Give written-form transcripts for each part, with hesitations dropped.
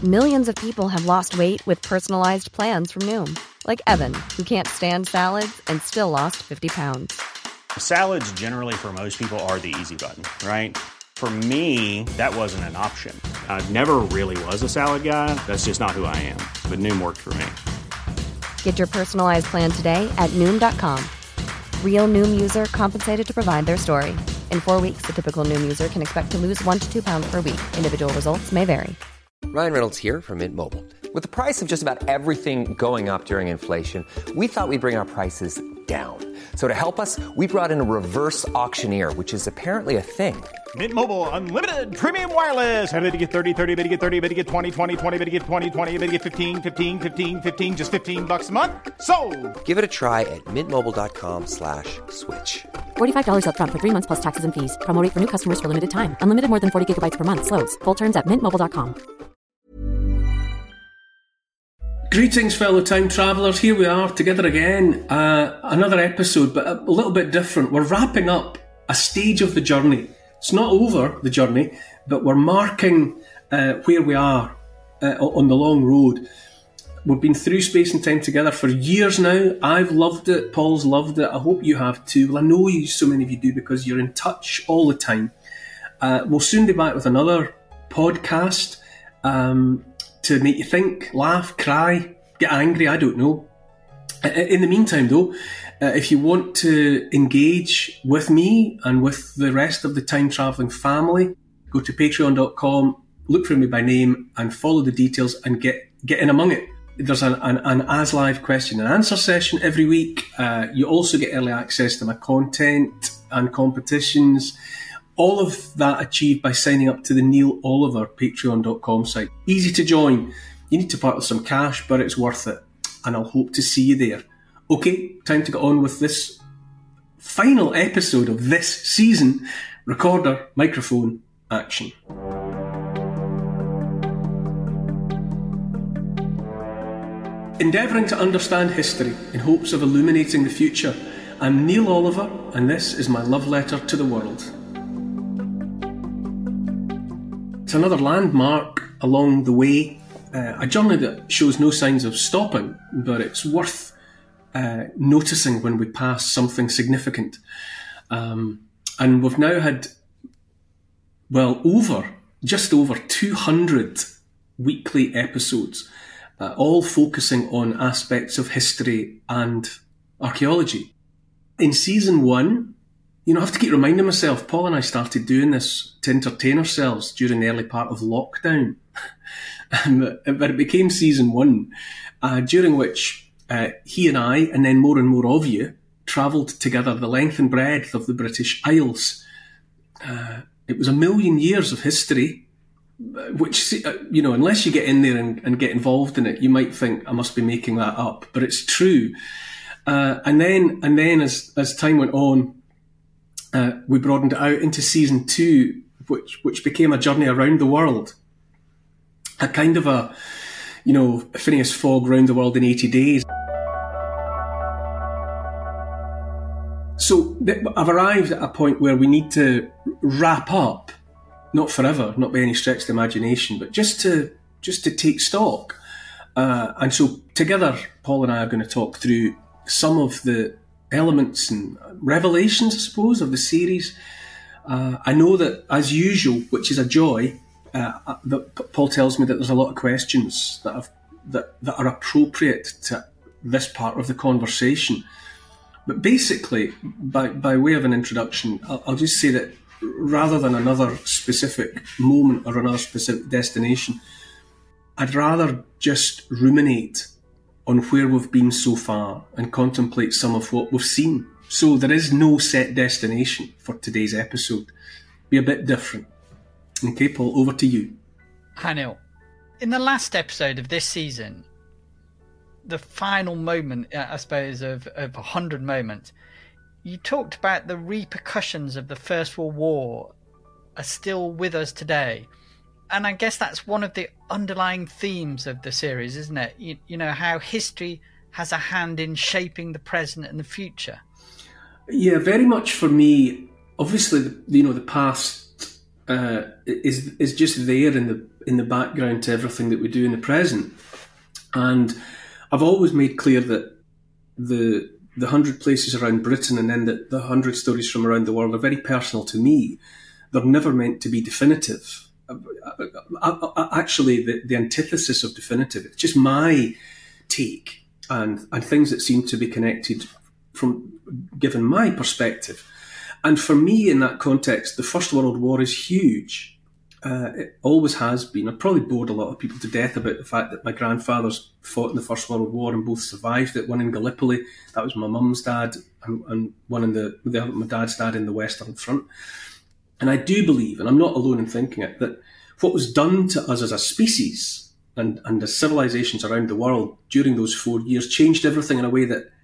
Millions of people have lost weight with personalized plans from Noom. Like Evan, who can't stand salads and still lost 50 pounds. Salads generally for most people are the easy button, right? For me, that wasn't an option. I never really was a salad guy. That's just not who I am. But Noom worked for me. Get your personalized plan today at Noom.com. Real Noom user compensated to provide their story. In 4 weeks, the typical Noom user can expect to lose 1 to 2 pounds per week. Individual results may vary. Ryan Reynolds here from Mint Mobile. With the price of just about everything going up during inflation, we thought we'd bring our prices down. So to help us, we brought in a reverse auctioneer, which is apparently a thing. Mint Mobile Unlimited Premium Wireless. How to get 30, 30, bit to get 30, bit to get 20, 20, 20, bit to get 20, 20, bit to get 15, 15, 15, 15, just $15 a month? Sold! Give it a try at mintmobile.com/switch. $45 up front for 3 months plus taxes and fees. Promo rate for new customers for limited time. Unlimited more than 40 gigabytes per month. Slows full terms at mintmobile.com. Greetings, fellow time travellers. Here we are together again. Another episode, but a little bit different. We're wrapping up a stage of the journey. It's not over the journey, but we're marking where we are on the long road. We've been through space and time together for years now. I've loved it. Paul's loved it. I hope you have too. Well, I know you, so many of you do, because you're in touch all the time. We'll soon be back with another podcast to make you think, laugh, cry, get angry, I don't know. In the meantime, though, if you want to engage with me and with the rest of the time-travelling family, go to patreon.com, look for me by name, and follow the details and get in among it. There's an As Live question and answer session every week. You also get early access to my content and competitions. All of that achieved by signing up to the Neil Oliver patreon.com site. Easy to join. You need to part with some cash, but it's worth it. And I'll hope to see you there. Okay, time to get on with this final episode of this season. Recorder, microphone, action. Endeavouring to understand history in hopes of illuminating the future. I'm Neil Oliver, and this is my love letter to the world. It's another landmark along the way, a journey that shows no signs of stopping, but it's worth noticing when we pass something significant. And we've now had, just over 200 weekly episodes, all focusing on aspects of history and archaeology. In season 1, I have to keep reminding myself, Paul and I started doing this to entertain ourselves during the early part of lockdown. But it became season 1, during which he and I, and then more and more of you, travelled together the length and breadth of the British Isles. It was 1,000,000 years of history, which, unless you get in there and get involved in it, you might think I must be making that up, but it's true. And then as time went on, we broadened it out into season 2, which became a journey around the world. A kind of a, Phineas Fogg round the world in 80 days. So I've arrived at a point where we need to wrap up, not forever, not by any stretch of the imagination, but just to take stock. And so together, Paul and I are going to talk through some of the elements and revelations, I suppose, of the series. I know that, as usual, which is a joy, that Paul tells me that there's a lot of questions that are appropriate to this part of the conversation. But basically, by way of an introduction, I'll just say that rather than another specific moment or another specific destination, I'd rather just ruminate on where we've been so far and contemplate some of what we've seen. So there is no set destination for today's episode. Be a bit different. Okay, Paul, over to you. Hi, Neil. In the last episode of this season, the final moment, I suppose, of 100 moments, you talked about the repercussions of the First World War are still with us today. And I guess that's one of the underlying themes of the series, isn't it? You know, how history has a hand in shaping the present and the future. Yeah, very much for me. Obviously, the past is just there in in the background to everything that we do in the present. And I've always made clear that the 100 places around Britain and then the 100 stories from around the world are very personal to me. They're never meant to be definitive. Actually, the antithesis of definitive. It's just my take and things that seem to be connected from given my perspective. And for me, in that context, the First World War is huge. It always has been. I probably bored a lot of people to death about the fact that my grandfathers fought in the First World War and both survived it. One in Gallipoli, that was my mum's dad, and one in my dad's dad in the Western Front. And I do believe, and I'm not alone in thinking it, that what was done to us as a species and as civilizations around the world during those 4 years changed everything in a way that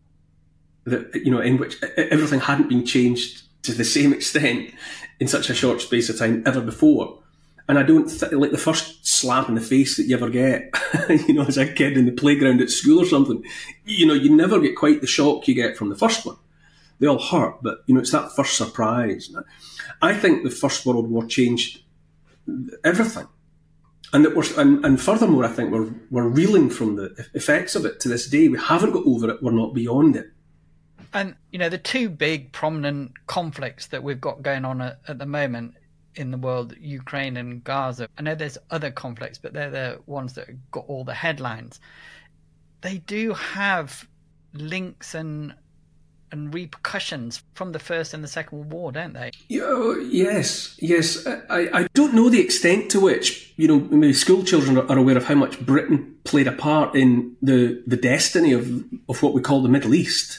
in which everything hadn't been changed to the same extent in such a short space of time ever before. And I don't like the first slap in the face that you ever get, as a kid in the playground at school or something. You never get quite the shock you get from the first one. They all hurt, but it's that first surprise. I think the First World War changed everything, and furthermore, I think we're reeling from the effects of it to this day. We haven't got over it. We're not beyond it. And, the two big prominent conflicts that we've got going on at the moment in the world, Ukraine and Gaza. I know there's other conflicts, but they're the ones that got all the headlines. They do have links and repercussions from the First and the Second World War, don't they? Yes. I don't know the extent to which, maybe school children are aware of how much Britain played a part in the destiny of what we call the Middle East.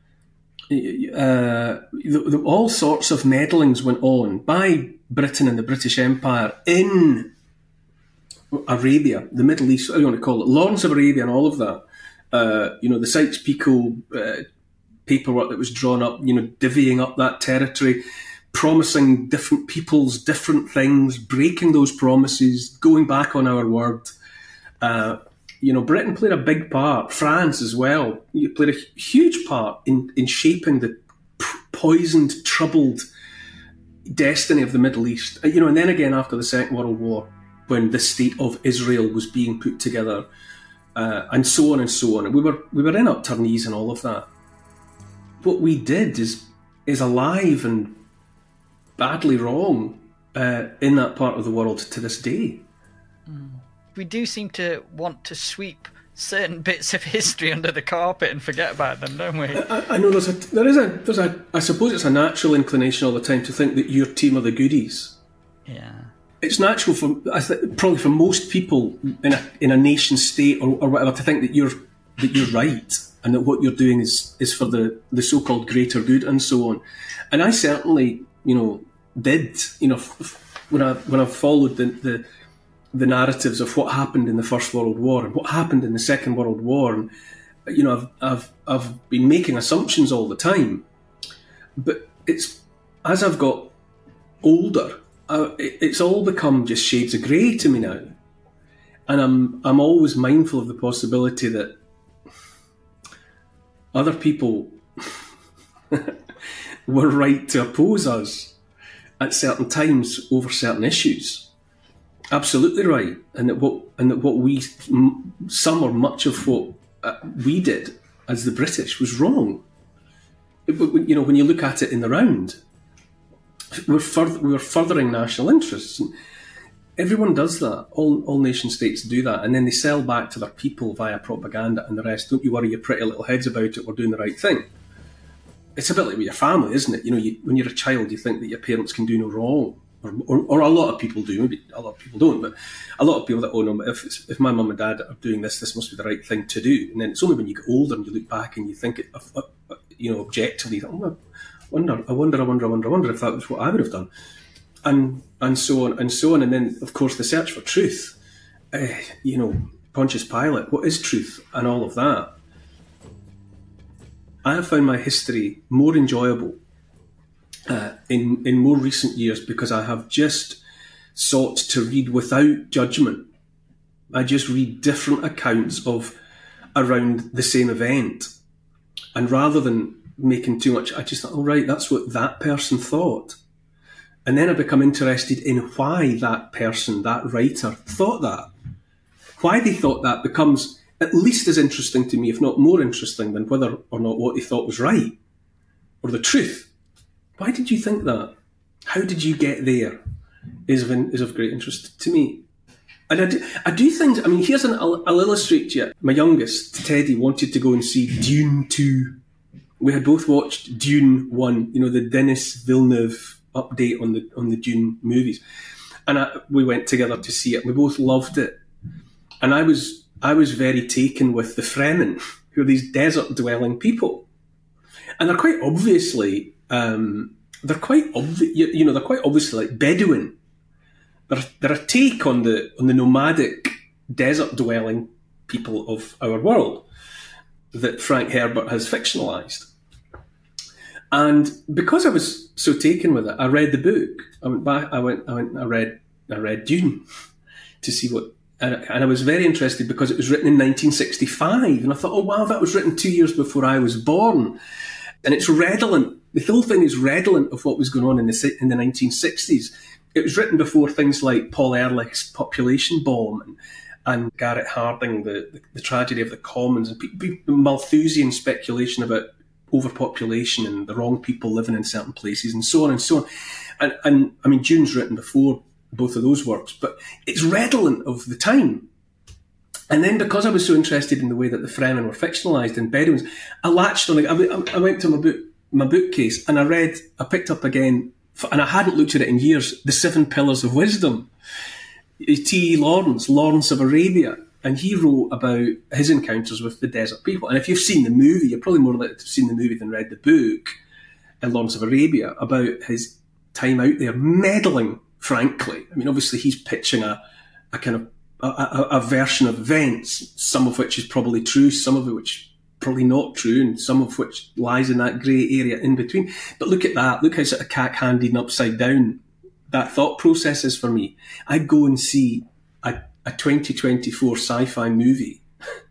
All sorts of meddlings went on by Britain and the British Empire in Arabia, the Middle East, what do you want to call it, Lawrence of Arabia and all of that. The Sykes-Picot paperwork that was drawn up, divvying up that territory, promising different peoples different things, breaking those promises, going back on our word. Britain played a big part. France as well. You played a huge part in shaping the poisoned, troubled destiny of the Middle East. And then again after the Second World War, when the state of Israel was being put together, and so on and so on. And we were in up to our knees and all of that. What we did is alive and badly wrong in that part of the world to this day. We do seem to want to sweep certain bits of history under the carpet and forget about them, don't we? I know I suppose it's a natural inclination all the time to think that your team are the goodies. Yeah. It's natural probably for most people in a nation state or whatever to think that you're right and that what you're doing is for the so-called greater good and so on. And I certainly, did, when I followed the narratives of what happened in the First World War and what happened in the Second World War, and I've been making assumptions all the time, but it's as I've got older, it's all become just shades of grey to me now, and I'm always mindful of the possibility that other people were right to oppose us at certain times over certain issues. Absolutely right, and that what we, some or much of what we did as the British was wrong. When you look at it in the round, we were furthering national interests. And everyone does that. All nation states do that, and then they sell back to their people via propaganda and the rest. Don't you worry your pretty little heads about it. We're doing the right thing. It's a bit like with your family, isn't it? When you're a child, you think that your parents can do no wrong. Or a lot of people do, maybe a lot of people don't, but a lot of people that, no, if my mum and dad are doing this must be the right thing to do. And then it's only when you get older and you look back and you think it, objectively, I wonder if that was what I would have done. And so on and so on. And then, of course, the search for truth, Pontius Pilate, what is truth and all of that. I have found my history more enjoyable in more recent years because I have just sought to read without judgment. I just read different accounts of around the same event. And rather than making too much, I just thought, right, that's what that person thought. And then I become interested in why that person, that writer, thought that. Why they thought that becomes at least as interesting to me, if not more interesting, than whether or not what they thought was right or the truth. Why did you think that? How did you get there? Is of great interest to me. And I do things, I mean, I'll illustrate to you. My youngest, Teddy, wanted to go and see Dune 2. We had both watched Dune 1, the Denis Villeneuve update on the Dune movies. And we went together to see it. We both loved it. And I was very taken with the Fremen, who are these desert-dwelling people. And they're quite obviously, they're quite obviously like Bedouin. They're a take on the nomadic, desert-dwelling people of our world that Frank Herbert has fictionalised. And because I was so taken with it, I read the book. I went back. I read Dune to see what, and I was very interested because it was written in 1965, and I thought, oh wow, that was written 2 years before I was born, and it's redolent. The whole thing is redolent of what was going on in the 1960s. It was written before things like Paul Ehrlich's Population Bomb and Garrett Harding, the tragedy of the commons, and Malthusian speculation about overpopulation and the wrong people living in certain places, and so on and so on. And I mean, Dune's written before both of those works, but it's redolent of the time. And then because I was so interested in the way that the Fremen were fictionalised and Bedouins, I latched on it. I went to my bookcase and I picked up again, and I hadn't looked at it in years, The Seven Pillars of Wisdom. T.E. Lawrence of Arabia. And he wrote about his encounters with the desert people. And if you've seen the movie, you're probably more likely to have seen the movie than read the book, Lawrence of Arabia, about his time out there, meddling, frankly. I mean, obviously he's pitching a kind of a version of events, some of which is probably true, some of which probably not true, and some of which lies in that grey area in between. But look at that. Look how sort of cack-handed and upside down that thought process is for me. I go and see a 2024 sci-fi movie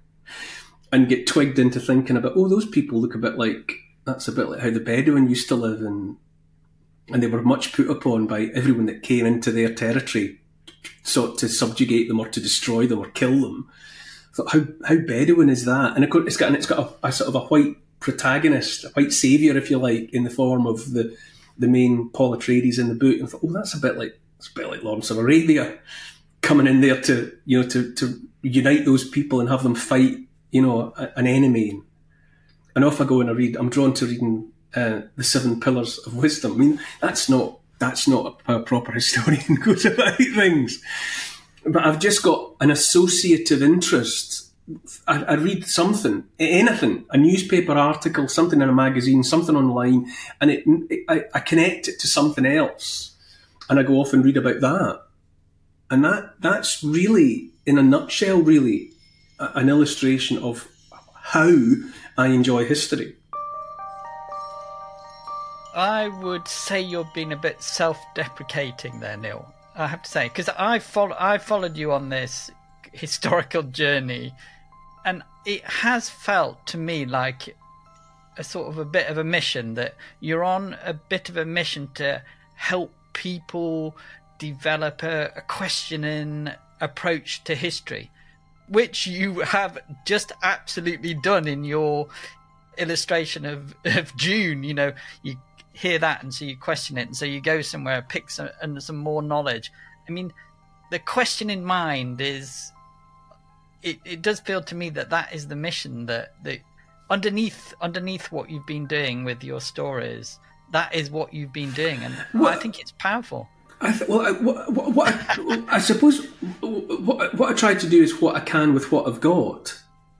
and get twigged into thinking about, oh, those people look that's a bit like how the Bedouin used to live, and they were much put upon by everyone that came into their territory, sought to subjugate them or to destroy them or kill them. I thought, how Bedouin is that? And it's got a sort of a white protagonist, a white saviour, if you like, in the form of the main Paul Atreides in the book. And I thought, oh, that's a bit like Lawrence of Arabia, coming in there to unite those people and have them fight, an enemy. And off I go and I read. I'm drawn to reading The Seven Pillars of Wisdom. I mean, that's not how a proper historian goes about things. But I've just got an associative interest. I read something, anything, a newspaper article, something in a magazine, something online, and I connect it to something else, and I go off and read about that. And that's really, in a nutshell, really an illustration of how I enjoy history. I would say you're being a bit self-deprecating there, Neil. I have to say, because I followed you on this historical journey, and it has felt to me like a sort of a bit of a mission, that you're on a bit of a mission to help people develop a questioning approach to history, which you have just absolutely done in your illustration of Dune. You hear that, and so you question it, and so you go somewhere, pick some more knowledge. I mean, the questioning mind is, it does feel to me that is the mission, that underneath what you've been doing with your stories, that is what you've been doing, and I think it's powerful. I suppose what I try to do is what I can with what I've got.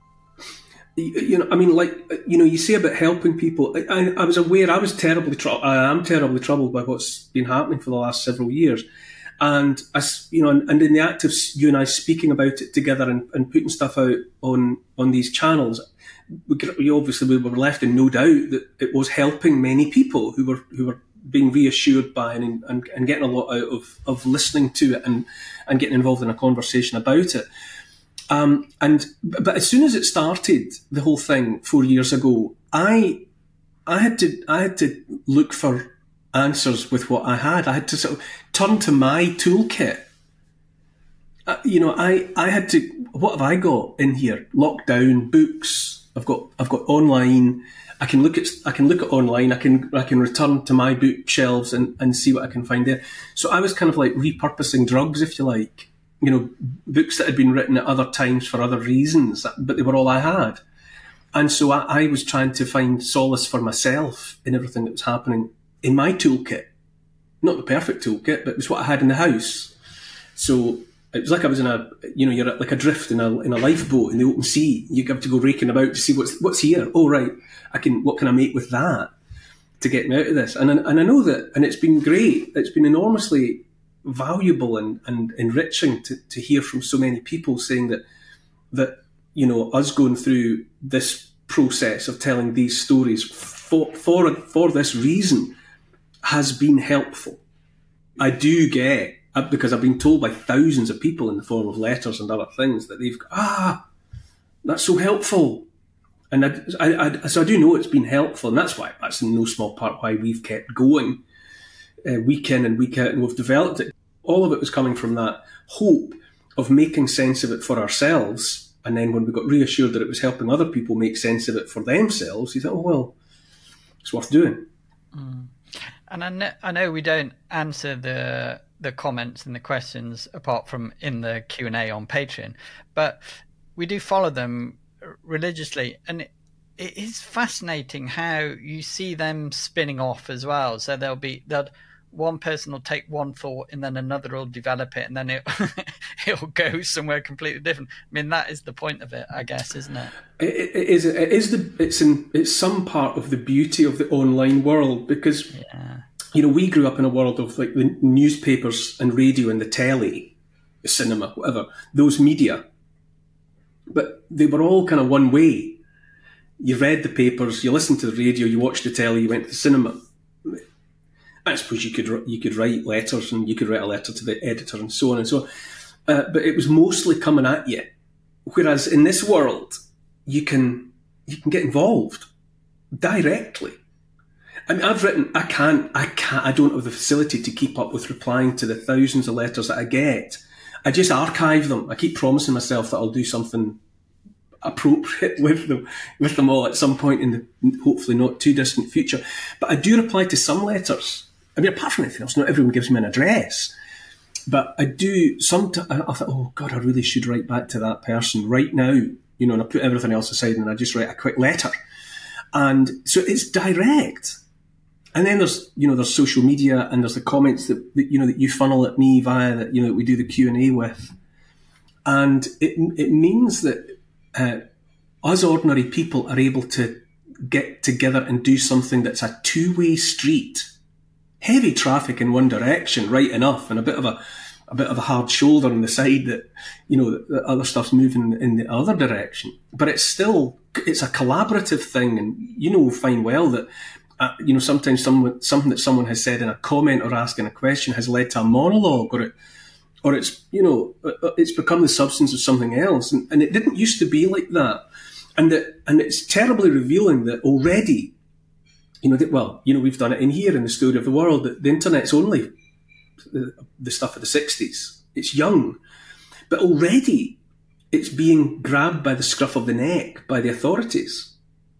You say about helping people. I was aware I am terribly troubled by what's been happening for the last several years, and and in the act of you and I speaking about it together and putting stuff out on these channels, we were left in no doubt that it was helping many people who were being reassured by and getting a lot out of listening to it and getting involved in a conversation about it. But as soon as it started, the whole thing 4 years ago, I had to look for answers with what I had. I had to sort of turn to my toolkit. I had to. What have I got in here? Lockdown books. I've got online. I can look at online. I can return to my bookshelves and see what I can find there. So I was kind of like repurposing drugs, if you like. Books that had been written at other times for other reasons, but they were all I had. And so I was trying to find solace for myself in everything that was happening in my toolkit. Not the perfect toolkit, but it was what I had in the house. So it was like I was you're like adrift in a lifeboat in the open sea. You have to go raking about to see what's here. Oh, right. What can I make with that to get me out of this? And I know that, and it's been great. It's been enormously valuable and enriching to hear from so many people saying that us going through this process of telling these stories for this reason has been helpful. I do get, because I've been told by thousands of people in the form of letters and other things that they've that's so helpful. And so I do know it's been helpful, and that's in no small part why we've kept going week in and week out, and we've developed it. All of it was coming from that hope of making sense of it for ourselves, and then when we got reassured that it was helping other people make sense of it for themselves, you thought, oh, well, it's worth doing. Mm. And I know we don't answer the comments and the questions apart from in the Q&A on Patreon, but we do follow them religiously, and it is fascinating how you see them spinning off as well. So they'll one person will take one thought and then another will develop it, and then it'll go somewhere completely different. I mean, that is the point of it, I guess, isn't it? It's some part of the beauty of the online world, because we grew up in a world of like the newspapers and radio and the telly, the cinema, whatever, those media, but they were all kind of one way. You read the papers, you listened to the radio, you watched the telly, you went to the cinema. I suppose you could write letters, and you could write a letter to the editor and so on and so on. But it was mostly coming at you. Whereas in this world, you can get involved directly. I mean, I've written, I don't have the facility to keep up with replying to the thousands of letters that I get. I just archive them. I keep promising myself that I'll do something appropriate with them all at some point in the hopefully not too distant future. But I do reply to some letters. I mean, apart from anything else, not everyone gives me an address. But I do sometimes. I thought, oh God, I really should write back to that person right now. And I put everything else aside and I just write a quick letter. And so it's direct. And then there's social media, and there's the comments that you funnel at me via that we do the Q&A with. And it means that us ordinary people are able to get together and do something that's a two-way street. Heavy traffic in one direction, right enough, and a bit of a hard shoulder on the side that the other stuff's moving in the other direction. But it's a collaborative thing, and fine well that sometimes something that someone has said in a comment or asking a question has led to a monologue, or it's it's become the substance of something else, and it didn't used to be like that, and it's terribly revealing that already. We've done it in here in the story of the world, that the internet's only the stuff of the 60s. It's young. But already it's being grabbed by the scruff of the neck by the authorities.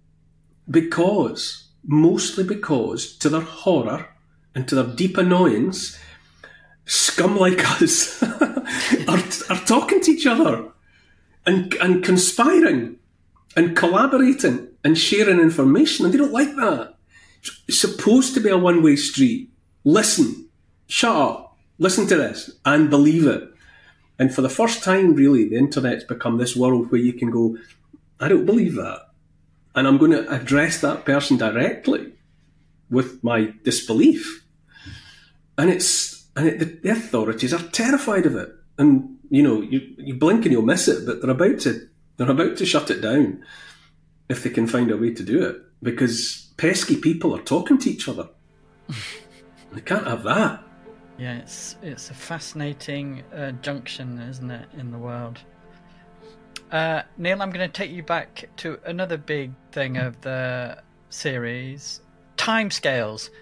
Mostly because, to their horror and to their deep annoyance, scum like us are talking to each other and conspiring and collaborating and sharing information, and they don't like that. It's supposed to be a one-way street. Listen, shut up, listen to this, and believe it. And for the first time, really, the internet's become this world where you can go, I don't believe that. And I'm going to address that person directly with my disbelief. And the authorities are terrified of it. And, you blink and you'll miss it, but they're about to shut it down if they can find a way to do it. Because pesky people are talking to each other. They can't have that. Yeah, it's a fascinating junction, isn't it, in the world? Neil, I'm going to take you back to another big thing of the series, timescales.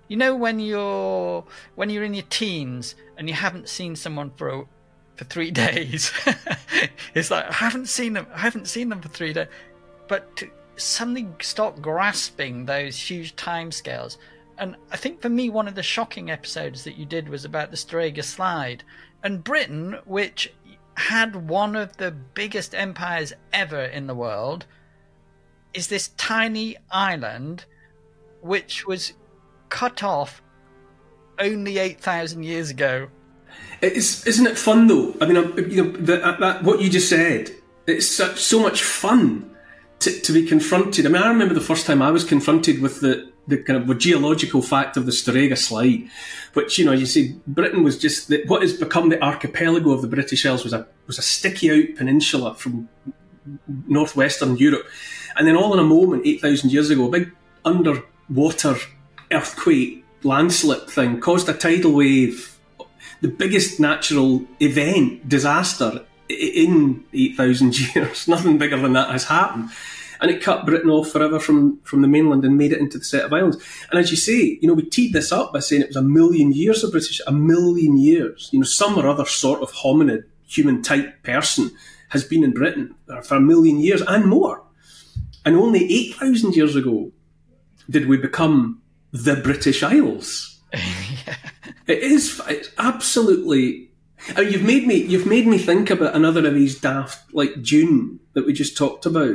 You know, when you're in your teens and you haven't seen someone for 3 days, it's like I haven't seen them for 3 days, but to suddenly start grasping those huge timescales. And I think for me, one of the shocking episodes that you did was about the Strega Slide, and Britain, which had one of the biggest empires ever in the world, is this tiny island which was cut off only 8,000 years ago. Isn't it fun though? I mean, what you just said, it's so much fun to be confronted. I mean, I remember the first time I was confronted with the kind of geological fact of the Strega Slide, which, you see, Britain was just what has become the archipelago of the British Isles was a sticky out peninsula from northwestern Europe, and then all in a moment, 8,000 years ago, a big underwater earthquake landslip thing caused a tidal wave, the biggest natural event, disaster in 8,000 years. Nothing bigger than that has happened. And it cut Britain off forever from the mainland and made it into the set of islands. And as you say, we teed this up by saying it was 1 million years of British, 1 million years. Some or other sort of hominid, human type person has been in Britain for 1 million years and more. And only 8,000 years ago did we become the British Isles. Yeah. It's absolutely. I mean, you've made me think about another of these daft, like Dune that we just talked about.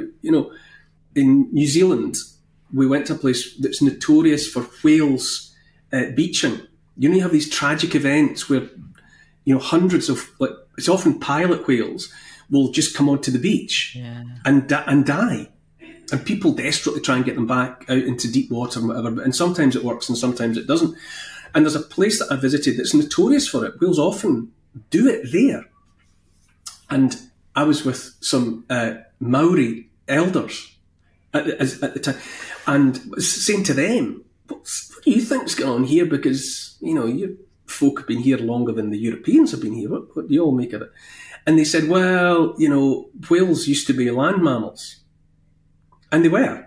In New Zealand, we went to a place that's notorious for whales beaching. You have these tragic events where hundreds of, it's often pilot whales will just come onto the beach and die. And people desperately try and get them back out into deep water and whatever. And sometimes it works and sometimes it doesn't. And there's a place that I visited that's notorious for it. Whales often do it there. And I was with some Maori elders at the time, and saying to them, what do you think's going on here? Because, you folk have been here longer than the Europeans have been here. What do you all make of it? And they said, well, whales used to be land mammals. And they were.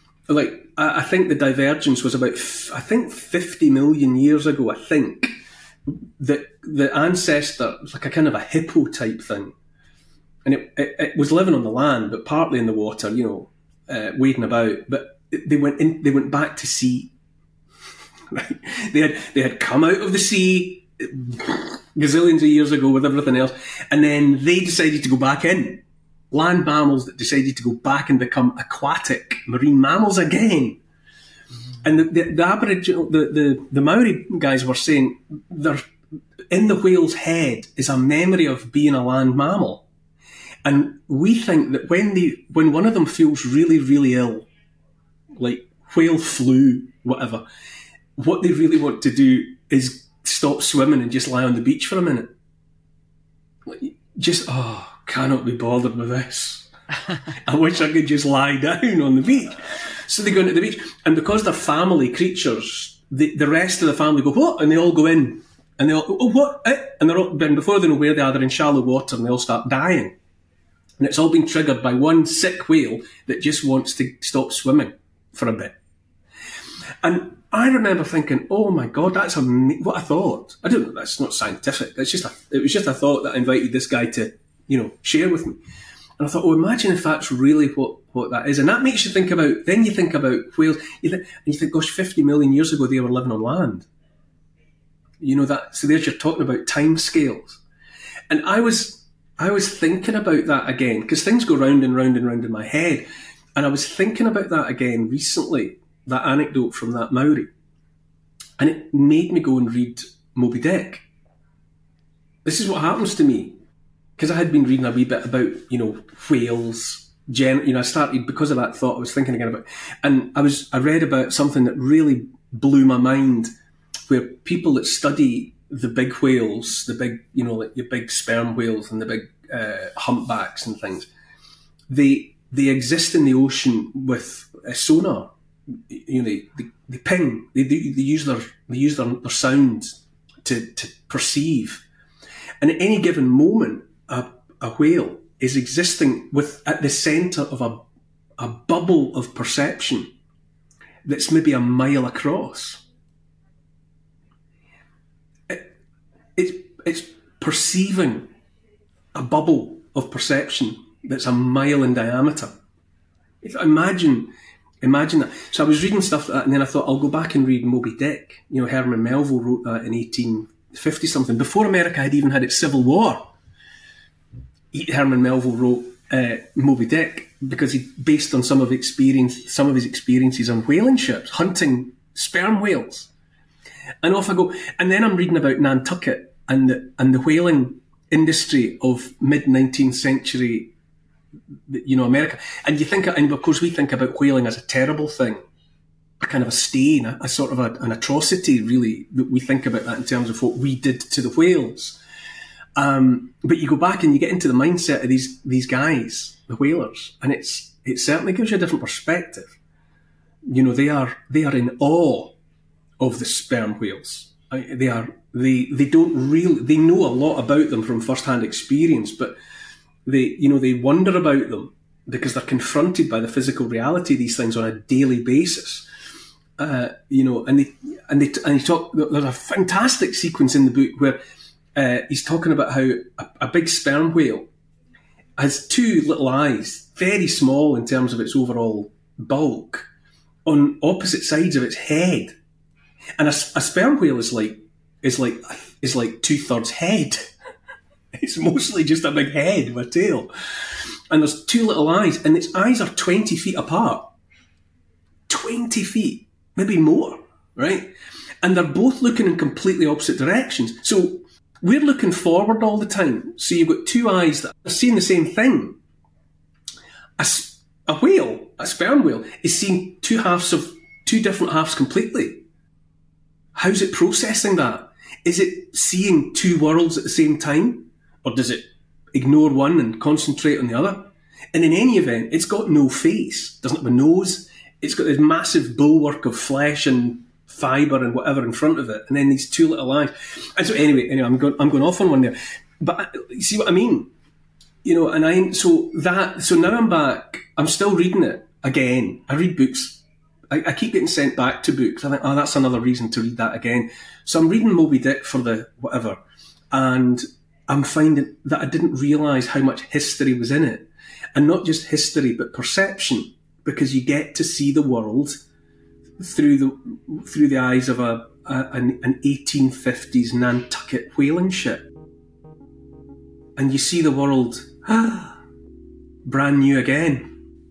I think the divergence was about, 50 million years ago, I think, that the ancestor was like a kind of a hippo type thing. And it was living on the land, but partly in the water, wading about. But they went back to sea. Right? They had come out of the sea gazillions of years ago with everything else, and then they decided to go back in. Land mammals that decided to go back and become aquatic marine mammals again. And the Aboriginal, the Maori guys were saying in the whale's head is a memory of being a land mammal. And we think that when one of them feels really, really ill, like whale flu, whatever, what they really want to do is stop swimming and just lie on the beach for a minute. Cannot be bothered with this. I wish I could just lie down on the beach. So they go into the beach, and because they're family creatures, the rest of the family go, what? And they all go in, and they all, oh, what? And they're all, and before they know where they are, they're in shallow water, and they all start dying. And it's all been triggered by one sick whale that just wants to stop swimming for a bit. And I remember thinking, oh my God, that's what I thought. I don't know, that's not scientific. It was just a thought that I invited this guy to, share with me. And I thought, imagine if that's really what that is. And that makes you think about, then you think about whales, and you think, gosh, 50 million years ago, they were living on land. So there's you're talking about time scales. And I was thinking about that again, because things go round and round and round in my head. And I was thinking about that again recently, that anecdote from that Maori. And it made me go and read Moby Dick. This is what happens to me. Because I had been reading a wee bit about, whales. I started, because of that thought, I was thinking again about, and I read about something that really blew my mind, where people that study the big whales, the big, like your big sperm whales and the big humpbacks and things, they exist in the ocean with a sonar. They ping. They use their sounds to perceive, and at any given moment, a whale is existing at the centre of a bubble of perception that's maybe a mile across. it's perceiving a bubble of perception that's a mile in diameter. Imagine that. So I was reading stuff like that, and then I thought I'll go back and read Moby Dick. Herman Melville wrote that in 1850 something, before America had even had its Civil War. Herman Melville wrote Moby Dick because he based on some of his experiences on whaling ships, hunting sperm whales. And off I go. And then I'm reading about Nantucket and the whaling industry of mid-19th century, America. And and of course we think about whaling as a terrible thing, a kind of a stain, a sort of an atrocity, really. We think about that in terms of what we did to the whales. But you go back and you get into the mindset of these guys, the whalers, and it certainly gives you a different perspective. They are in awe of the sperm whales. They know a lot about them from first-hand experience, but they wonder about them because they're confronted by the physical reality of these things on a daily basis. And they talk. There's a fantastic sequence in the book where he's talking about how a big sperm whale has two little eyes, very small in terms of its overall bulk, on opposite sides of its head. And a sperm whale is like 2/3 head. It's mostly just a big head with a tail. And there's two little eyes, and its eyes are 20 feet apart. 20 feet, maybe more, right? And they're both looking in completely opposite directions. So we're looking forward all the time. So you've got two eyes that are seeing the same thing. A whale, a sperm whale, is seeing two different halves completely. How's it processing that? Is it seeing two worlds at the same time? Or does it ignore one and concentrate on the other? And in any event, it's got no face, doesn't have a nose. It's got this massive bulwark of flesh and fibre and whatever in front of it, and then these two little eyes. And so anyway, I'm going off on one there. But you see what I mean? So now I'm back. I'm still reading it again. I read books. I keep getting sent back to books. I think, that's another reason to read that again. So I'm reading Moby Dick for the whatever, and I'm finding that I didn't realise how much history was in it. And not just history, but perception, because you get to see the world through the eyes of an 1850s Nantucket whaling ship. And you see the world brand new again.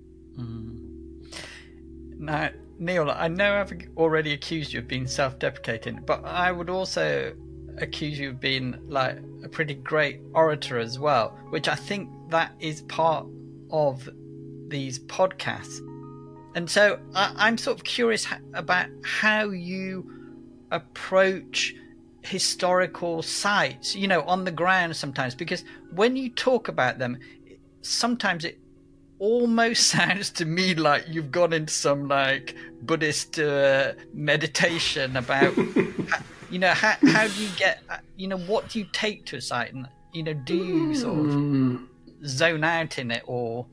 Now, Neil, I know I've already accused you of being self-deprecating, but I would also accuse you of being like a pretty great orator as well, which I think that is part of these podcasts. And so I'm sort of curious about how you approach historical sites, on the ground sometimes, because when you talk about them, sometimes it almost sounds to me like you've gone into some like Buddhist meditation about how do you get what do you take to a site, and do you sort of zone out in it, or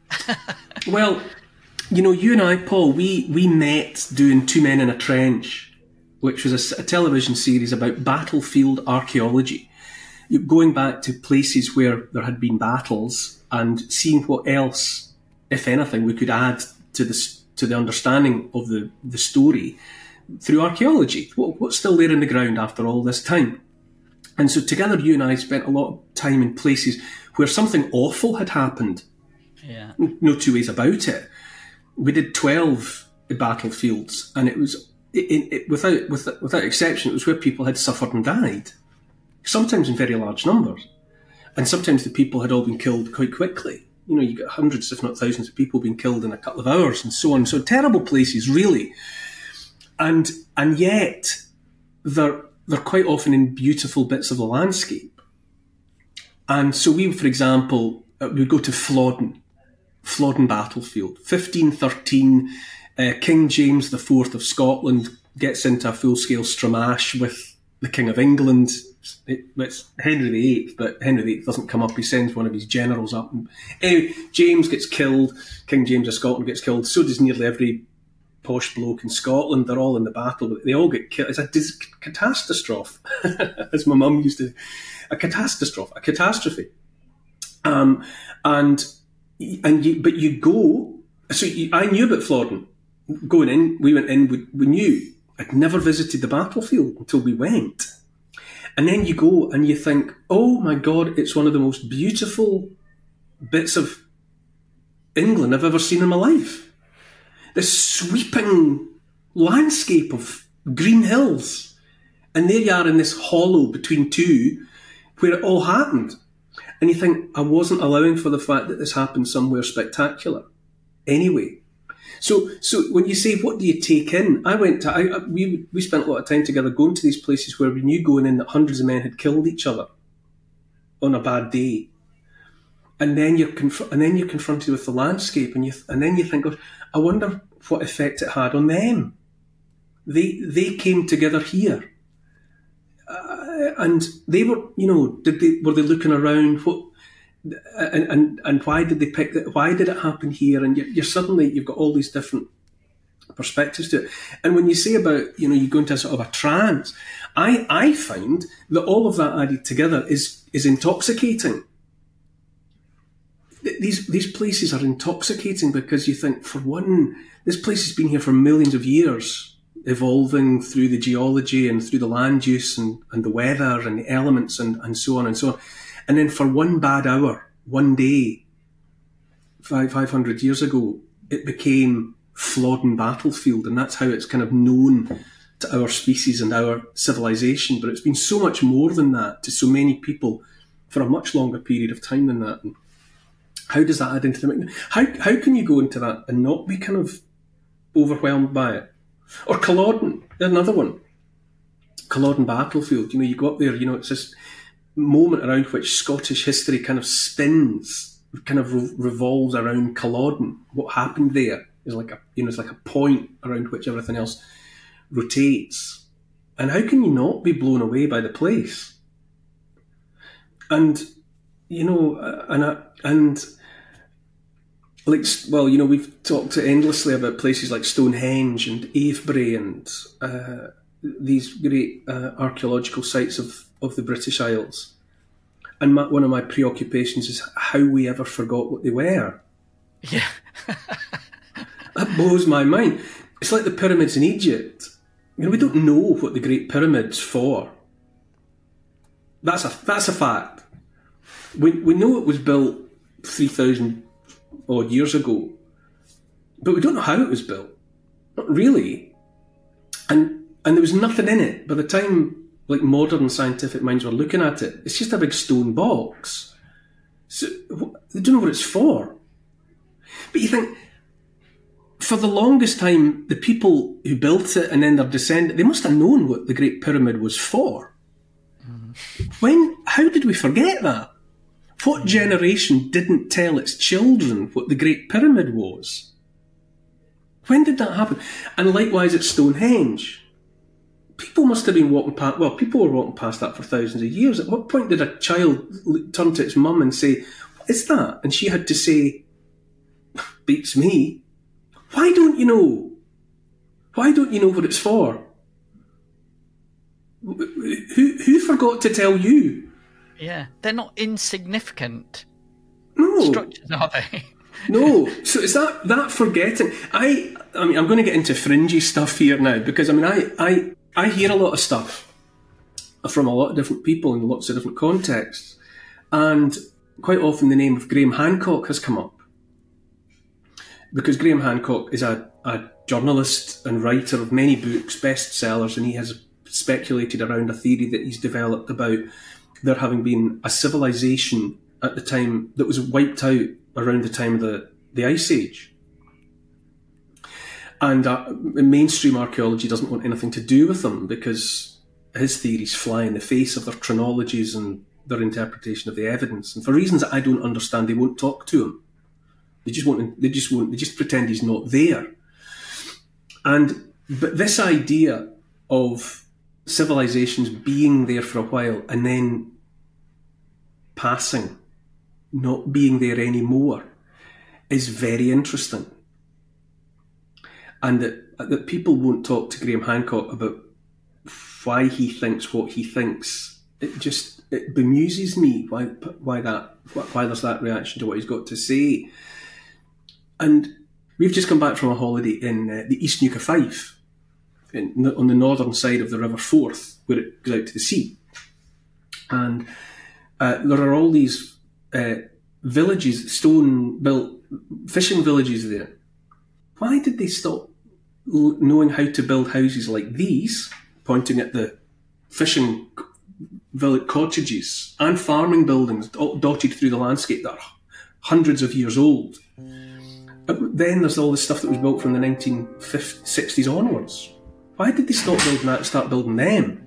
well, you and I, Paul, we met doing Two Men in a Trench, which was a television series about battlefield archaeology, going back to places where there had been battles and seeing what else, if anything, we could add to the understanding of the story through archaeology. What's still there in the ground after all this time? And so together, you and I spent a lot of time in places where something awful had happened. Yeah. No two ways about it. We did 12 battlefields, and it was without exception, it was where people had suffered and died, sometimes in very large numbers, and sometimes the people had all been killed quite quickly. You get hundreds, if not thousands, of people being killed in a couple of hours, and so on. So terrible places, really, and yet they're quite often in beautiful bits of the landscape. And so we, for example, we go to Flodden battlefield, 1513. King James IV of Scotland gets into a full-scale stramash with the King of England. It's Henry VIII, but Henry VIII doesn't come up. He sends one of his generals up. Anyway, James gets killed. King James of Scotland gets killed. So does nearly every posh bloke in Scotland. They're all in the battle, but they all get killed. It's a catastrophe, as my mum used to. A catastrophe. But you go. I knew about Flodden. Going in, we went in. We knew. I'd never visited the battlefield until we went. And then you go and you think, oh my God, it's one of the most beautiful bits of England I've ever seen in my life. This sweeping landscape of green hills. And there you are in this hollow between two where it all happened. And you think, I wasn't allowing for the fact that this happened somewhere spectacular. Anyway. So when you say, what do you take in? We spent a lot of time together going to these places where we knew going in that hundreds of men had killed each other on a bad day. And then you're confronted with the landscape, and then you think, gosh, I wonder what effect it had on them. They came together here, and they were, were they looking around? And why did they pick that? Why did it happen here? And you're suddenly, you've got all these different perspectives to it. And when you say about, you go into a sort of a trance, I find that all of that added together is intoxicating. These places are intoxicating because you think, for one, this place has been here for millions of years, evolving through the geology and through the land use and the weather and the elements and so on and so on. And then for one bad hour, one day, 500 years ago, it became Flodden battlefield, and that's how it's kind of known to our species and our civilization. But it's been so much more than that to so many people for a much longer period of time than that. And how does that add into the mix? How can you go into that and not be kind of overwhelmed by it? Or Culloden, another one. Culloden battlefield. You go up there, it's this moment around which Scottish history kind of spins, kind of revolves around Culloden. What happened there is like it's like a point around which everything else rotates. And how can you not be blown away by the place? And we've talked endlessly about places like Stonehenge and Avebury and these great archaeological sites of the British Isles. And one of my preoccupations is how we ever forgot what they were. Yeah. That blows my mind. It's like the pyramids in Egypt. We don't know what the Great Pyramid's for. That's a fact. We know it was built 3,000 odd years ago, but we don't know how it was built. Not really. And there was nothing in it. By the time modern scientific minds were looking at it, it's just a big stone box. So they don't know what it's for. But you think, for the longest time, the people who built it and then their descendants, they must have known what the Great Pyramid was for. How did we forget that? What generation didn't tell its children what the Great Pyramid was? When did that happen? And likewise at Stonehenge. People must have been walking past, people were walking past that for thousands of years. At what point did a child turn to its mum and say, what is that? And she had to say, beats me. Why don't you know? Why don't you know what it's for? Who forgot to tell you? Yeah, they're not insignificant structures, are they? No, so it's that forgetting. I mean, I'm going to get into fringy stuff here now because I hear a lot of stuff from a lot of different people in lots of different contexts, and quite often the name of Graham Hancock has come up because Graham Hancock is a journalist and writer of many books, bestsellers, and he has speculated around a theory that he's developed about there having been a civilization at the time that was wiped out around the time of the Ice Age. And mainstream archaeology doesn't want anything to do with them because his theories fly in the face of their chronologies and their interpretation of the evidence. And for reasons that I don't understand, they won't talk to him. They just pretend he's not there. But this idea of civilizations being there for a while and then passing, not being there anymore, is very interesting. and that people won't talk to Graham Hancock about why he thinks what he thinks. It bemuses me why there's that reaction to what he's got to say. And we've just come back from a holiday in the East Nuka Fife, on the northern side of the River Forth, where it goes out to the sea. And there are all these villages, stone-built fishing villages there. Why did they stop knowing how to build houses like these, pointing at the fishing village cottages and farming buildings dotted through the landscape that are hundreds of years old? But then there's all the stuff that was built from the 1960s onwards. Why did they stop building that and start building them?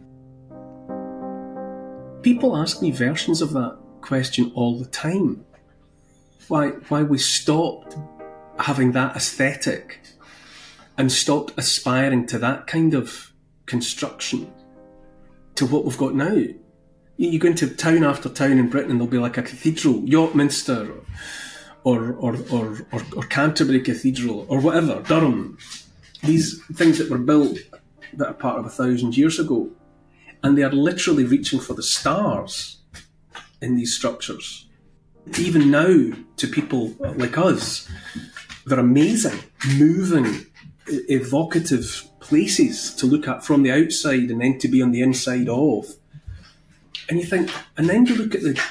People ask me versions of that question all the time. Why we stopped having that aesthetic and stopped aspiring to that kind of construction to what we've got now. You go into town after town in Britain and there'll be like a cathedral, York Minster or Canterbury Cathedral or whatever, Durham. These things that were built that are part of 1,000 years ago. And they are literally reaching for the stars in these structures. Even now, to people like us, they're amazing, moving, evocative places to look at from the outside and then to be on the inside of. And you think, and then you look at the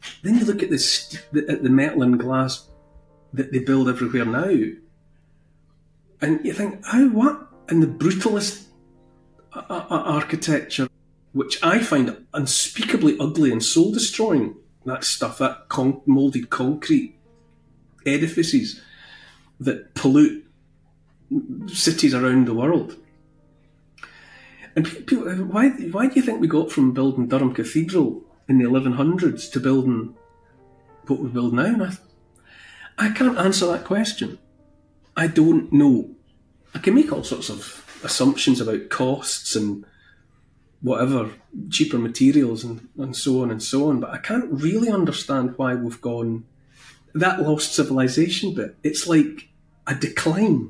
metal and glass that they build everywhere now, and you think, what? And the brutalist architecture, which I find unspeakably ugly and soul-destroying, that stuff, that moulded concrete edifices that pollute cities around the world. And people, why do you think we got from building Durham Cathedral in the 1100s to building what we build now? And I can't answer that question. I don't know. I can make all sorts of assumptions about costs and whatever, cheaper materials and so on, but I can't really understand why we've gone that lost civilization bit. It's like a decline.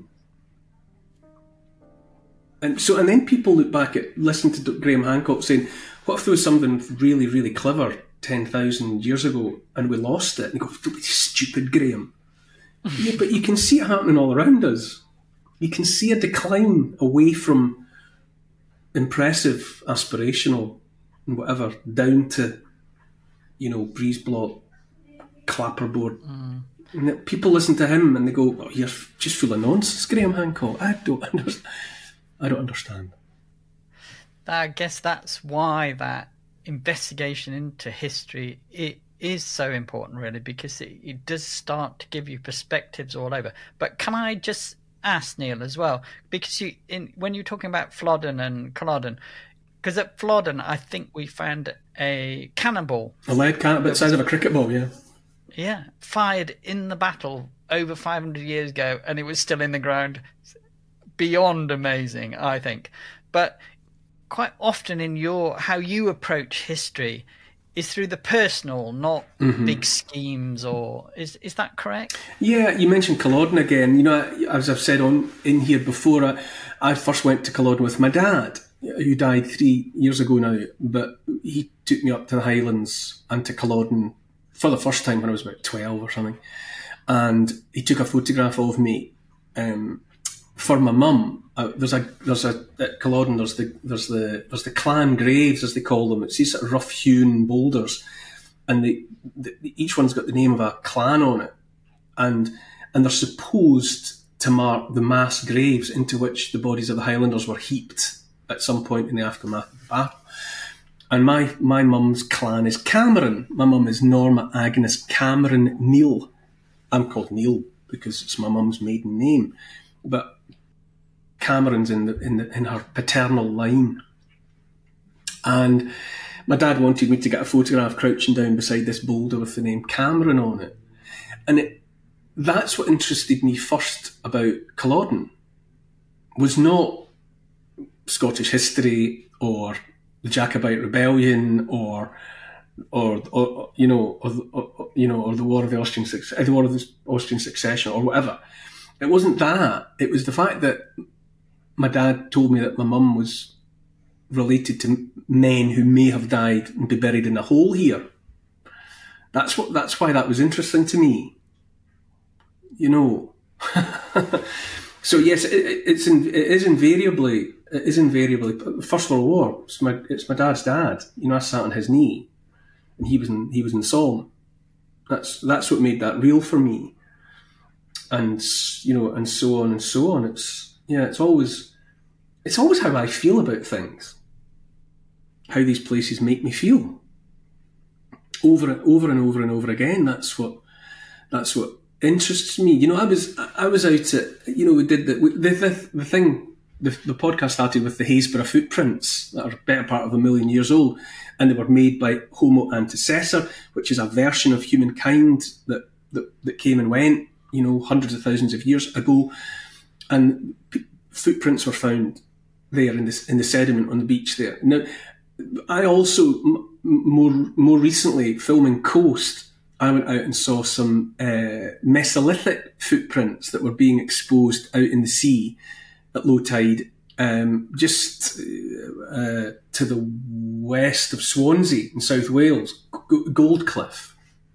And then people look back at, listen to Graham Hancock saying, what if there was something really, really clever 10,000 years ago and we lost it? And you go, don't be stupid, Graham. Yeah, but you can see it happening all around us. You can see a decline away from impressive, aspirational, and whatever, down to, breeze block, clapperboard. And people listen to him and they go, "Oh, you're just full of nonsense, Graham Hancock. I don't understand." I guess that's why that investigation into history it is so important, really, because it does start to give you perspectives all over. But can I just ask Neil as well, because when you're talking about Flodden and Culloden, because at Flodden I think we found a cannonball, a lead cannonball the size of a cricket ball, fired in the battle over 500 years ago, and it was still in the ground. Beyond amazing, I think. But quite often in how you approach history is through the personal, not big schemes, or is that correct? Yeah, you mentioned Culloden again. As I've said in here before, I first went to Culloden with my dad, who died 3 years ago now, but he took me up to the Highlands and to Culloden for the first time when I was about 12 or something, and he took a photograph of me for my mum. There's at Culloden. There's the clan graves, as they call them. It's these sort of rough-hewn boulders, and each one's got the name of a clan on it, and they're supposed to mark the mass graves into which the bodies of the Highlanders were heaped at some point in the aftermath of the battle. And my mum's clan is Cameron. My mum is Norma Agnes Cameron Neal. I'm called Neil because it's my mum's maiden name, but Cameron's in her paternal line. And my dad wanted me to get a photograph crouching down beside this boulder with the name Cameron on it. And that's what interested me first about Culloden, was not Scottish history or the Jacobite Rebellion or the War of the Austrian Succession or whatever. It wasn't that. It was the fact that my dad told me that my mum was related to men who may have died and be buried in a hole here. That's why that was interesting to me. You know. So yes, it is invariably First World War. It's my dad's dad. You know, I sat on his knee, and he was in Somme. That's what made that real for me. And you know, and so on and so on. It's always how I feel about things. How these places make me feel. Over and over and over and over again. That's what interests me. You know, I was out at, you know, we did the thing. The podcast started with the Haysborough footprints that are a better part of 1 million years old, and they were made by Homo antecessor, which is a version of humankind that came and went, you know, hundreds of thousands of years ago, and footprints were found there in the sediment on the beach there. Now, I also more recently, filming Coast, I went out and saw some Mesolithic footprints that were being exposed out in the sea at low tide, just to the west of Swansea in South Wales, Goldcliff.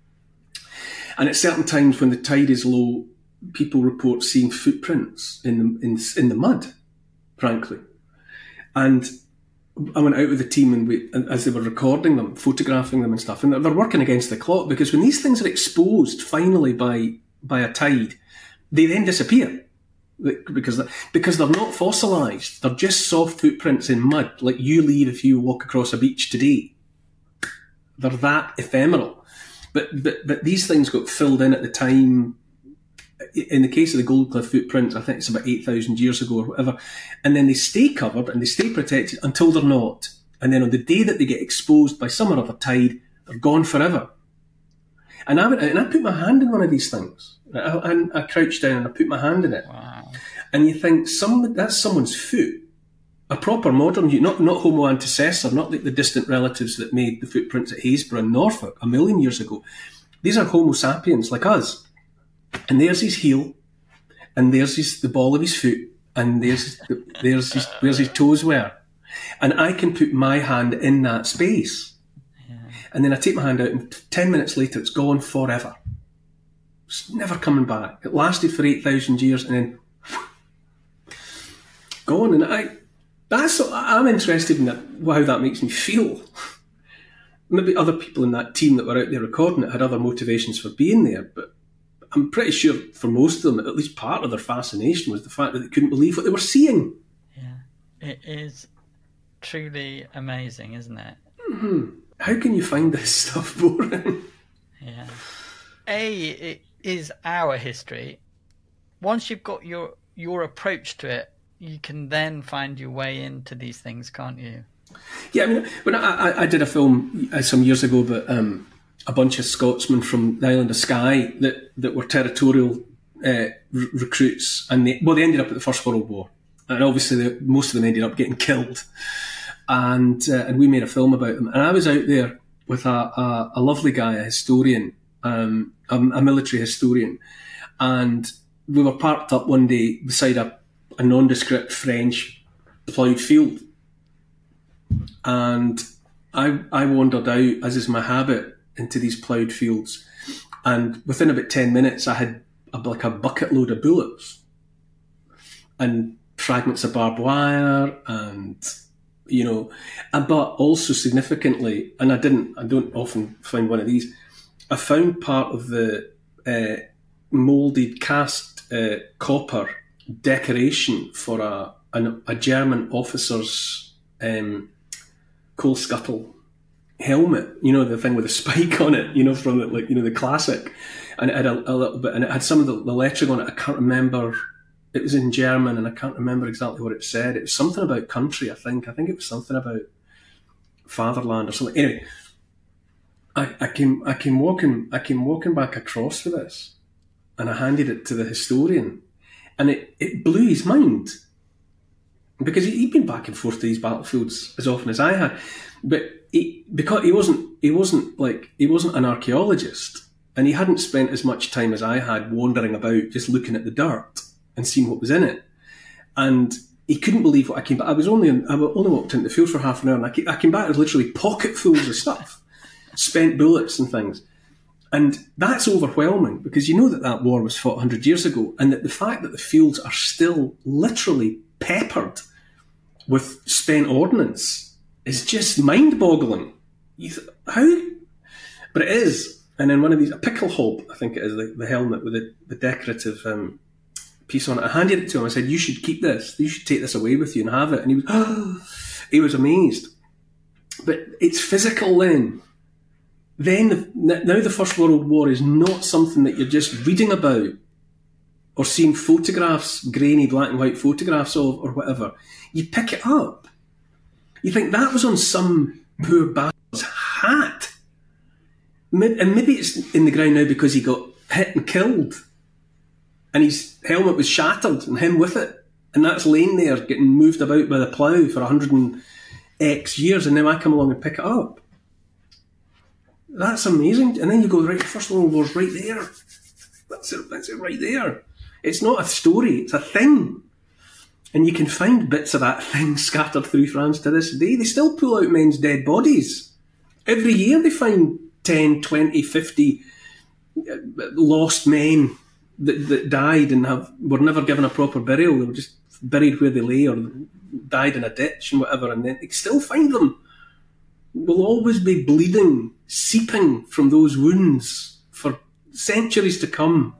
And at certain times when the tide is low, people report seeing footprints in the mud, frankly. And I went out with the team, and as they were recording them, photographing them and stuff, and they're working against the clock, because when these things are exposed finally by a tide, they then disappear because they're not fossilised. They're just soft footprints in mud, like you leave if you walk across a beach today. They're that ephemeral. But these things got filled in at the time. In the case of the Goldcliff footprints, I think it's about 8,000 years ago or whatever. And then they stay covered and they stay protected until they're not. And then on the day that they get exposed by some or other tide, they're gone forever. And I went out and I put my hand in one of these things. I crouched down and I put my hand in it. Wow. And you think, that's someone's foot. A proper modern, not Homo antecessor, not like the distant relatives that made the footprints at Haysborough in Norfolk 1 million years ago. These are Homo sapiens like us. And there's his heel, and there's the ball of his foot, and there's where his toes were. And I can put my hand in that space. Yeah. And then I take my hand out, and 10 minutes later, it's gone forever. It's never coming back. It lasted for 8,000 years, and then gone. And I'm interested in how that makes me feel. Maybe other people in that team that were out there recording it had other motivations for being there, but I'm pretty sure for most of them, at least part of their fascination was the fact that they couldn't believe what they were seeing. Yeah, it is truly amazing, isn't it? Mm-hmm. How can you find this stuff boring? Yeah. It is our history. Once you've got your approach to it, you can then find your way into these things, can't you? Yeah, I mean, when I did a film some years ago about a bunch of Scotsmen from the island of Skye that were territorial recruits, and they ended up at the First World War, and obviously most of them ended up getting killed, and we made a film about them. And I was out there with a lovely guy, a historian, a military historian, and we were parked up one day beside a nondescript French ploughed field, and I wandered out, as is my habit, into these ploughed fields, and within about 10 minutes I had a bucket load of bullets and fragments of barbed wire, and but also significantly, and I don't often find one of these, I found part of the moulded cast copper decoration for a German officer's coal scuttle helmet, the thing with the spike on it, from the classic, and it had a little bit, and it had some of the lettering on it. I can't remember. It was in German, and I can't remember exactly what it said. It was something about country, I think. I think it was something about fatherland or something. Anyway, I came walking back across with this, and I handed it to the historian, and it blew his mind, because he'd been back and forth to these battlefields as often as I had, but because he wasn't an archaeologist, and he hadn't spent as much time as I had wandering about just looking at the dirt. and seen what was in it. And he couldn't believe what I came back. I only walked into the field for half an hour, and I came back with literally pocketfuls of stuff, spent bullets and things. And that's overwhelming, because you know that war was fought 100 years ago, and that the fact that the fields are still literally peppered with spent ordnance is just mind-boggling. How? But it is. And then one of these, a Pickelhaube, I think it is, the helmet with the decorative piece on it. I handed it to him. I said, "You should keep this. You should take this away with you and have it." And he was amazed. But it's physical then. Now the First World War is not something that you're just reading about or seeing photographs, grainy black and white photographs of, or whatever. You pick it up. You think that was on some poor bastard's hat. And maybe it's in the ground now because he got hit and killed and his helmet was shattered and him with it. And that's laying there getting moved about by the plough for 100 and X years, and now I come along and pick it up. That's amazing. And then you go, right, the First World War's right there. That's it right there. It's not a story, it's a thing. And you can find bits of that thing scattered through France to this day. They still pull out men's dead bodies. Every year they find 10, 20, 50 lost men that died and were never given a proper burial. They were just buried where they lay or died in a ditch and whatever, and then they still find them. Will always be bleeding, seeping from those wounds for centuries to come.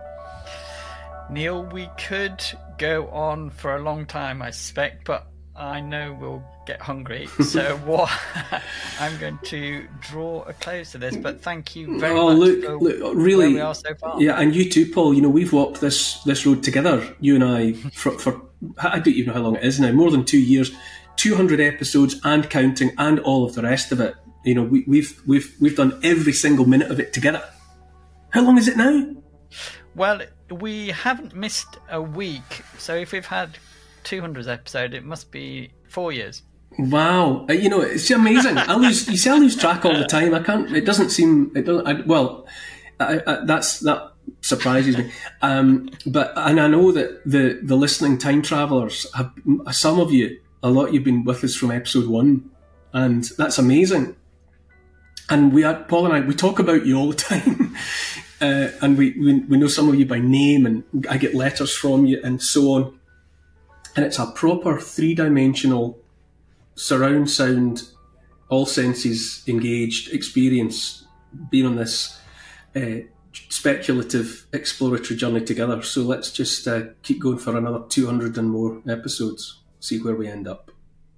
Neil, we could go on for a long time, I suspect, but I know we'll get hungry. So I'm going to draw a close to this, but thank you very much look, really, where we are so far. Yeah, and you too, Paul. You know, we've walked this road together, you and I, for I don't even know how long it is now, more than 2 years. 200 episodes and counting, and all of the rest of it. You know, we've done every single minute of it together. How long is it now? Well, we haven't missed a week, so if we've had 200 episode, it must be 4 years. Wow, you know, it's amazing. I lose track all the time. I can't. It doesn't seem. It doesn't. That surprises me. But I know that the listening time travellers have, some of you. A lot you've been with us from episode 1, and that's amazing. And Paul and I, we talk about you all the time, and we know some of you by name, and I get letters from you and so on. And it's a proper 3-dimensional surround sound, all senses engaged experience, being on this speculative exploratory journey together. So let's just keep going for another 200 and more episodes. See where we end up.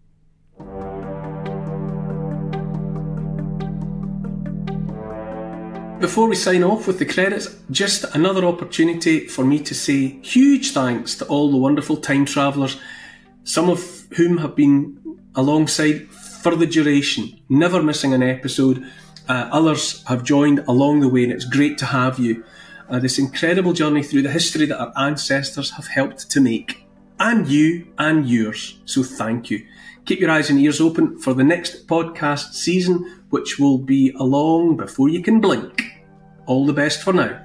Before we sign off with the credits, just another opportunity for me to say huge thanks to all the wonderful time travellers, some of whom have been alongside for the duration, never missing an episode. Others have joined along the way, and it's great to have you. This incredible journey through the history that our ancestors have helped to make. And you and yours. So thank you. Keep your eyes and ears open for the next podcast season, which will be along before you can blink. All the best for now.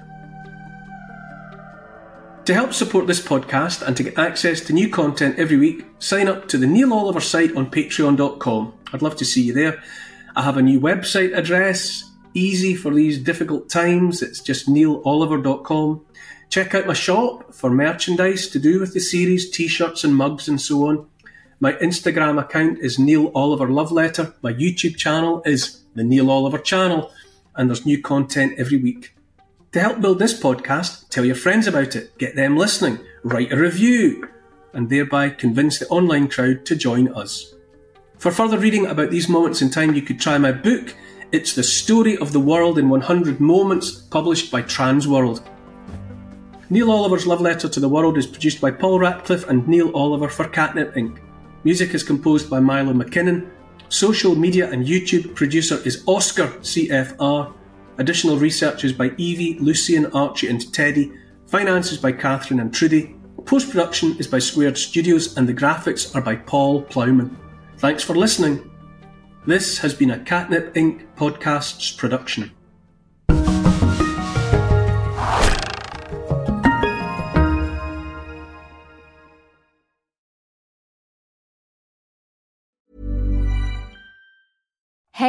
To help support this podcast and to get access to new content every week, sign up to the Neil Oliver site on patreon.com. I'd love to see you there. I have a new website address, easy for these difficult times. It's just neiloliver.com. Check out my shop for merchandise to do with the series, t-shirts and mugs and so on. My Instagram account is Neil Oliver Love Letter. My YouTube channel is the Neil Oliver Channel, and there's new content every week. To help build this podcast, tell your friends about it, get them listening, write a review, and thereby convince the online crowd to join us. For further reading about these moments in time, you could try my book. It's The Story of the World in 100 Moments, published by Transworld. Neil Oliver's Love Letter to the World is produced by Paul Ratcliffe and Neil Oliver for Catnip Inc. Music is composed by Milo McKinnon. Social media and YouTube producer is Oscar CFR. Additional research is by Evie, Lucian, Archie and Teddy. Finance is by Catherine and Trudy. Post-production is by Squared Studios, and the graphics are by Paul Plowman. Thanks for listening. This has been a Catnip Inc. Podcasts production.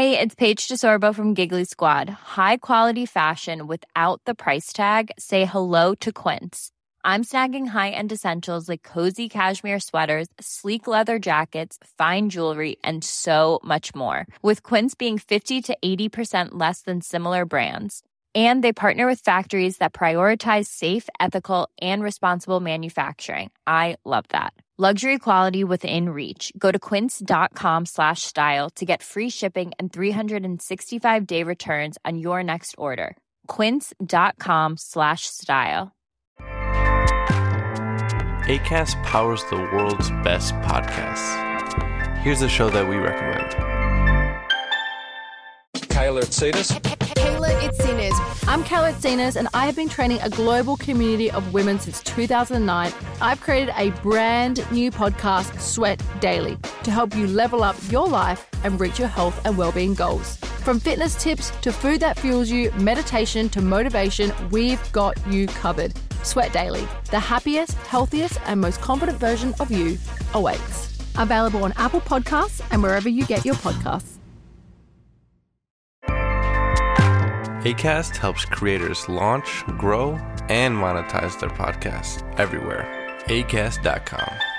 Hey, it's Paige DeSorbo from Giggly Squad. High quality fashion without the price tag. Say hello to Quince. I'm snagging high-end essentials like cozy cashmere sweaters, sleek leather jackets, fine jewelry, and so much more. With Quince being 50 to 80% less than similar brands. And they partner with factories that prioritize safe, ethical, and responsible manufacturing. I love that. Luxury quality within reach. Go to quince.com/style to get free shipping and 365-day returns on your next order. Quince.com/style. Acast powers the world's best podcasts. Here's a show that we recommend. Kayla Itsinas. Kayla Itsinas. I'm Kayla Itsinas, and I have been training a global community of women since 2009. I've created a brand new podcast, Sweat Daily, to help you level up your life and reach your health and well-being goals. From fitness tips to food that fuels you, meditation to motivation, we've got you covered. Sweat Daily, the happiest, healthiest, and most confident version of you awaits. Available on Apple Podcasts and wherever you get your podcasts. Acast helps creators launch, grow, and monetize their podcasts everywhere. Acast.com.